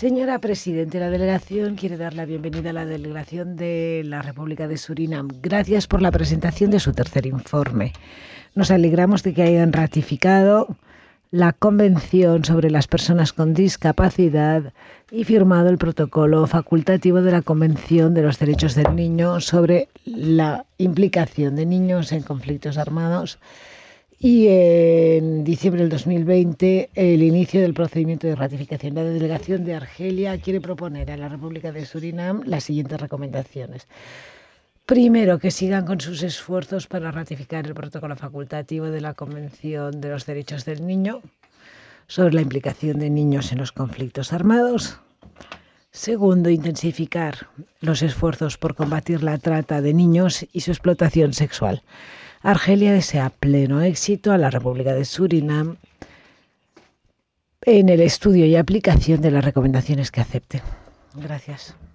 Señora Presidente, la delegación quiere dar la bienvenida a la delegación de la República de Surinam. Gracias por la presentación de su tercer informe. Nos alegramos de que hayan ratificado la Convención sobre las Personas con Discapacidad y firmado el protocolo facultativo de la Convención de los Derechos del Niño sobre la implicación de niños en conflictos armados. Y en diciembre del 2020, el inicio del procedimiento de ratificación. La delegación de Argelia quiere proponer a la República de Surinam las siguientes recomendaciones. Primero, que sigan con sus esfuerzos para ratificar el protocolo facultativo de la Convención de los Derechos del Niño sobre la implicación de niños en los conflictos armados. Segundo, intensificar los esfuerzos por combatir la trata de niños y su explotación sexual. Argelia desea pleno éxito a la República de Surinam en el estudio y aplicación de las recomendaciones que acepte. Gracias.